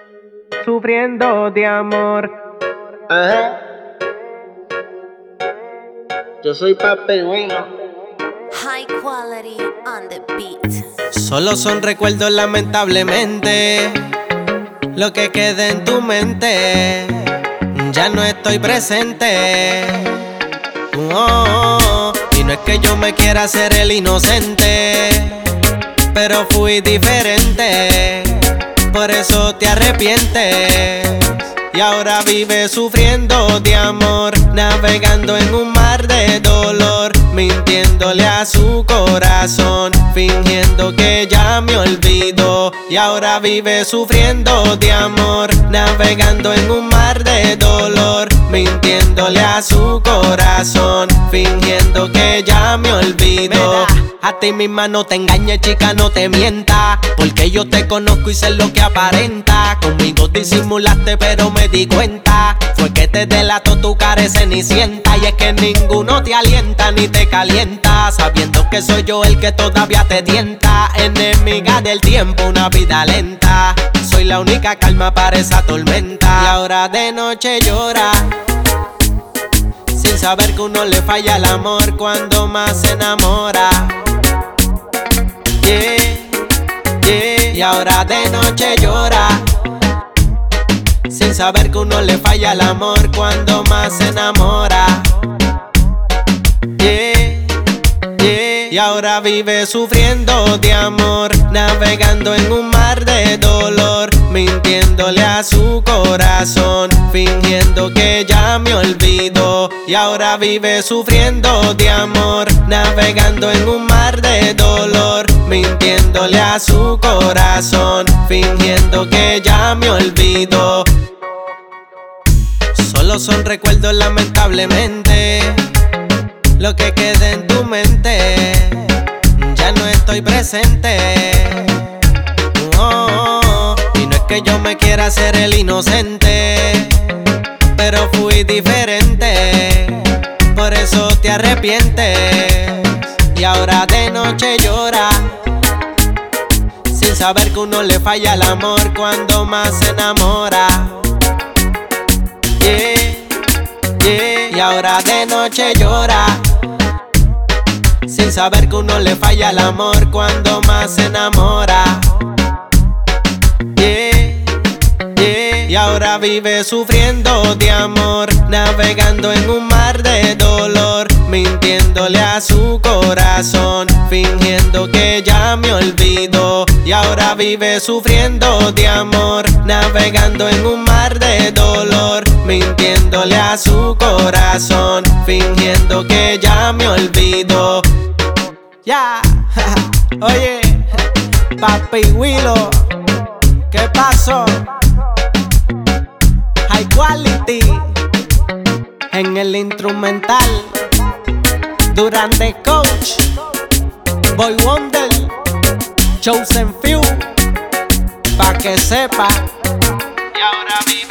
sufriendo de amor. Ajá. Yo soy Papi Willow. High quality on the beat. Solo son recuerdos lamentablemente, lo que queda en tu mente. Ya no estoy presente. Y no es que yo me quiera hacer el inocente, pero fui diferente, por eso te arrepientes. Y ahora vives sufriendo de amor, navegando en un mar de dolor, mintiéndole a su corazón, fingiendo que ya me olvidó. Y ahora vive sufriendo de amor, navegando en un mar de dolor, mintiéndole a su corazón, fingiendo que ya me olvidó. A ti misma no te engañes, chica, no te mientas, porque yo te conozco y sé lo que aparenta. Conmigo disimulaste pero me di cuenta, fue que te delató tu cara de cenicienta. Y es que ninguno te alienta ni te calienta, sabiendo que soy yo el que todavía te tienta. Enemiga del tiempo, una vida lenta, soy la única calma para esa tormenta. Y ahora de noche llora, sin saber que uno le falla el amor cuando más se enamora. Y ahora de noche llora, sin saber que uno le falla el amor cuando más se enamora. Y ahora vive sufriendo de amor, navegando en un mar de dolor, mintiéndole a su corazón, fingiendo que ya me olvidó. Y ahora vive sufriendo de amor, navegando en un mar de dolor, mintiéndole a su corazón, fingiendo que ya me olvidó. Solo son recuerdos lamentablemente, lo que queda en tu mente. Ya no estoy presente. Y no es que yo me quiera hacer el inocente, pero fui diferente, por eso te arrepientes. Y ahora de noche llora, sin saber que uno le falla el amor cuando más se enamora. Y ahora de noche llora, sin saber que uno le falla el amor cuando más se enamora. Y ahora vive sufriendo de amor, navegando en un mar de dolor, mintiéndole a su corazón, fingiendo que ya me olvidó. Y ahora vive sufriendo de amor, navegando en un mar de dolor, mintiéndole a su corazón, fingiendo que ya me olvidó. Ya, oye, Papi Willow, ¿qué pasó? High quality en el instrumental, Durán the Coach, Boy Wonder, Chosen Few, pa' que sepa. Y ahora vive